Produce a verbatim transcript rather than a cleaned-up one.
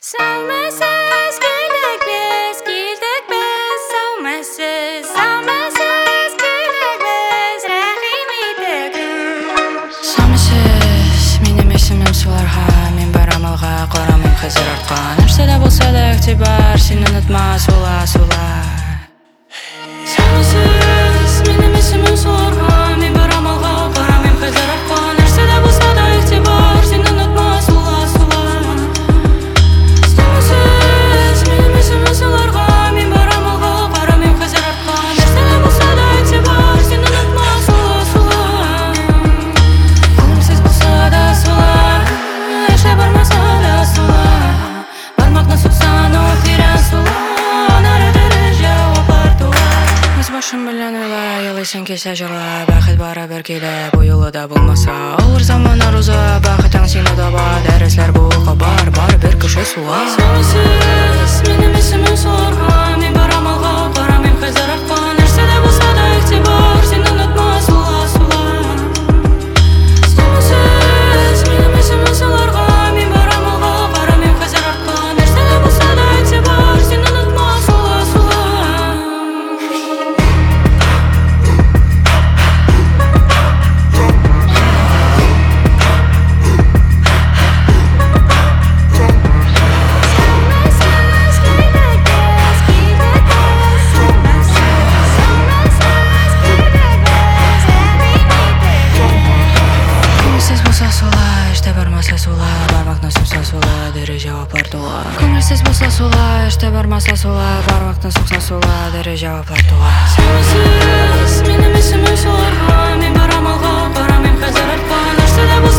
Sevmesiz güldük biz, güldük biz. Sevmesiz, sevmesiz güldük biz. Rahim edik. Sevmesiz, menim esimim sularga. Men baram alga, qaramim hizir artqa. Нәрседе болса да игтибар, сени unutma, сула, сула. Sevmesiz, menim esimim sularga. Men baram alga, qaramim hizir artqa. Нәрседе болса да игтибар, сени unutma, сула, сула. Sevmesiz, menim esimim sularga. Men baram alga, qaramim hizir artqa. Нәрседе болса да игтибар, сени unutma, сула, сула. Көңілсіз болса да сула, ешқай бармаса да сула. Бармақны сұқсан о тирен сула, нәредері жауаплар тула. Өз башым білен ойла, елейсің кесе жырла. Бақыт бара бір келе, бұл жолы да болмаса. Ауыр заман аруза, бақытың сені таба. Дәріслер бұқы бар, бар бір кіші сула. Sevmesiz, menim esimim sularga. Men барам алға, qaramim hizir artqa. Нәрседе болса да игтибар, сени unutma, сула, сула. Sevmesiz, menim esimim sularga. Men барам алға, qaramim hizir artqa. Нәрседе болса да игтибар, сени unutma, сула, сула. Көңілсіз болса сула, іште бармаса сула. Бармақтың сұқса сула, дәрі жауаплар тула. Sevmesiz, menim esimim sularga. Men барам алға, qaramим hizir artqa. Нәрседе болса